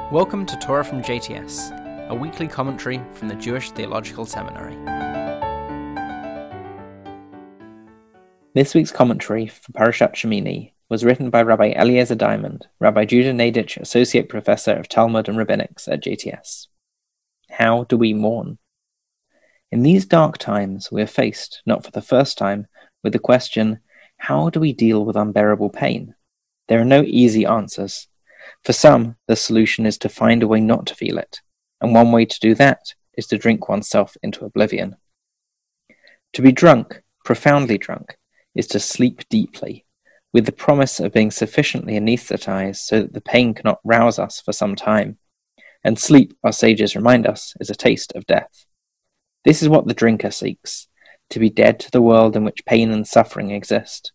Welcome to Torah from JTS, a weekly commentary from the Jewish Theological Seminary. This week's commentary for Parashat Shemini was written by Rabbi Eliezer Diamond, Rabbi Judah Nadich, Associate Professor of Talmud and Rabbinics at JTS. How do we mourn? In these dark times, we are faced, not for the first time, with the question, how do we deal with unbearable pain? There are no easy answers. For some, the solution is to find a way not to feel it, and one way to do that is to drink oneself into oblivion. To be drunk, profoundly drunk, is to sleep deeply, with the promise of being sufficiently anesthetized so that the pain cannot rouse us for some time. And sleep, our sages remind us, is a taste of death. This is what the drinker seeks, to be dead to the world in which pain and suffering exist.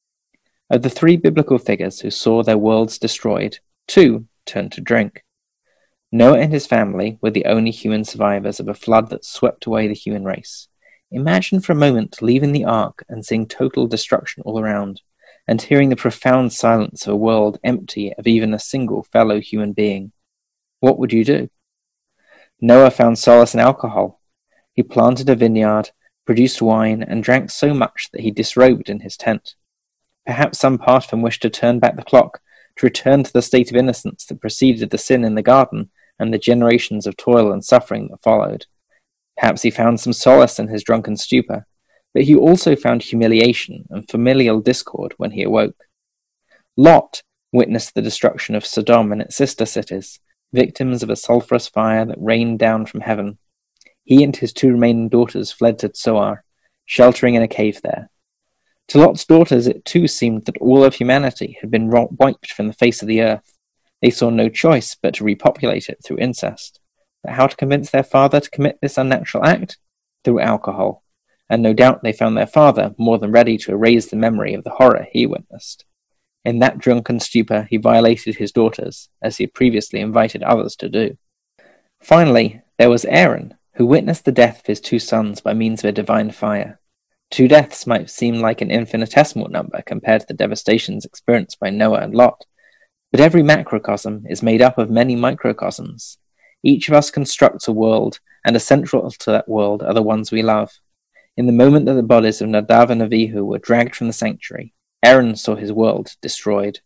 Of the three biblical figures who saw their worlds destroyed, two turned to drink. Noah and his family were the only human survivors of a flood that swept away the human race. Imagine for a moment leaving the ark and seeing total destruction all around, and hearing the profound silence of a world empty of even a single fellow human being. What would you do? Noah found solace in alcohol. He planted a vineyard, produced wine, and drank so much that he disrobed in his tent. Perhaps some part of him wished to turn back the clock, to return to the state of innocence that preceded the sin in the garden and the generations of toil and suffering that followed. Perhaps he found some solace in his drunken stupor, but he also found humiliation and familial discord when he awoke. Lot witnessed the destruction of Sodom and its sister cities, victims of a sulphurous fire that rained down from heaven. He and his two remaining daughters fled to Zoar, sheltering in a cave there. To Lot's daughters, it too seemed that all of humanity had been wiped from the face of the earth. They saw no choice but to repopulate it through incest. But how to convince their father to commit this unnatural act? Through alcohol. And no doubt they found their father more than ready to erase the memory of the horror he witnessed. In that drunken stupor, he violated his daughters, as he had previously invited others to do. Finally, there was Aaron, who witnessed the death of his two sons by means of a divine fire. Two deaths might seem like an infinitesimal number compared to the devastations experienced by Noah and Lot, but every macrocosm is made up of many microcosms. Each of us constructs a world, and essential to that world are the ones we love. In the moment that the bodies of Nadav and Avihu were dragged from the sanctuary, Aaron saw his world destroyed.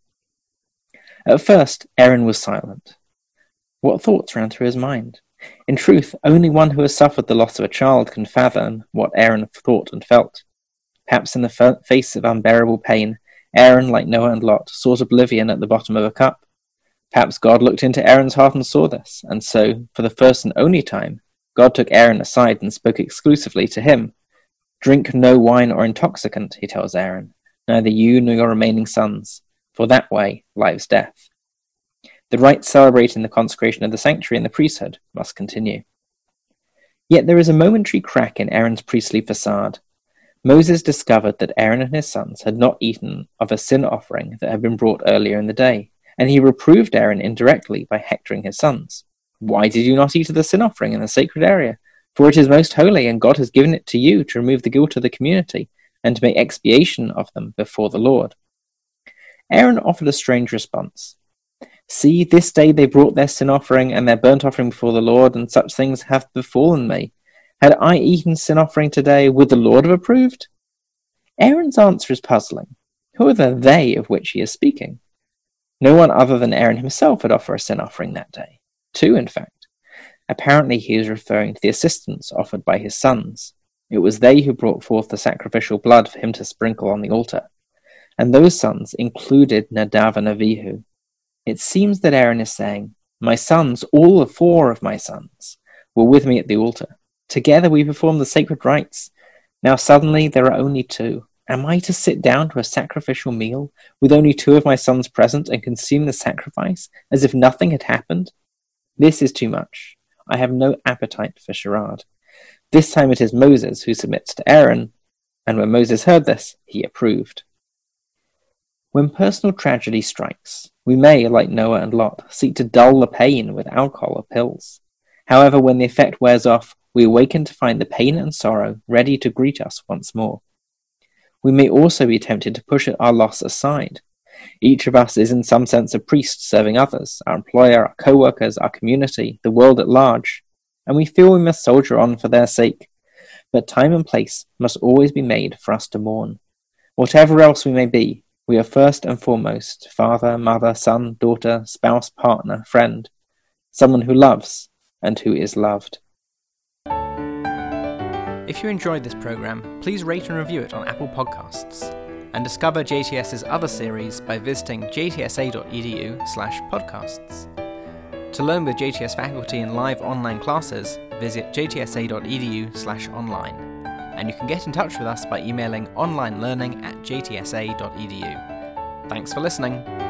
At first, Aaron was silent. What thoughts ran through his mind? In truth, only one who has suffered the loss of a child can fathom what Aaron thought and felt. Perhaps in the face of unbearable pain, Aaron, like Noah and Lot, sought oblivion at the bottom of a cup. Perhaps God looked into Aaron's heart and saw this, and so, for the first and only time, God took Aaron aside and spoke exclusively to him. "Drink no wine or intoxicant," he tells Aaron, "neither you nor your remaining sons, for that way lies death." The rite celebrating the consecration of the sanctuary and the priesthood must continue. Yet there is a momentary crack in Aaron's priestly facade. Moses discovered that Aaron and his sons had not eaten of a sin offering that had been brought earlier in the day, and he reproved Aaron indirectly by hectoring his sons. "Why did you not eat of the sin offering in the sacred area? For it is most holy, and God has given it to you to remove the guilt of the community, and to make expiation of them before the Lord." Aaron offered a strange response. "See, this day they brought their sin offering and their burnt offering before the Lord, and such things have befallen me. Had I eaten sin offering today, would the Lord have approved?" Aaron's answer is puzzling. Who are the they of which he is speaking? No one other than Aaron himself had offered a sin offering that day. Two, in fact. Apparently he is referring to the assistance offered by his sons. It was they who brought forth the sacrificial blood for him to sprinkle on the altar. And those sons included Nadav and Avihu. It seems that Aaron is saying, "My sons, all four of my sons, were with me at the altar. Together we performed the sacred rites. Now suddenly there are only two. Am I to sit down to a sacrificial meal with only two of my sons present and consume the sacrifice as if nothing had happened? This is too much. I have no appetite for charade." This time it is Moses who submits to Aaron, and when Moses heard this, he approved. When personal tragedy strikes, we may, like Noah and Lot, seek to dull the pain with alcohol or pills. However, when the effect wears off, we awaken to find the pain and sorrow ready to greet us once more. We may also be tempted to push our loss aside. Each of us is in some sense a priest serving others, our employer, our co-workers, our community, the world at large, and we feel we must soldier on for their sake. But time and place must always be made for us to mourn. Whatever else we may be, we are first and foremost father, mother, son, daughter, spouse, partner, friend, someone who loves and who is loved. If you enjoyed this programme, please rate and review it on Apple Podcasts, and discover JTS's other series by visiting jtsa.edu/podcasts. To learn with JTS faculty in live online classes, visit jtsa.edu/online, and you can get in touch with us by emailing onlinelearning@jtsa.edu. Thanks for listening.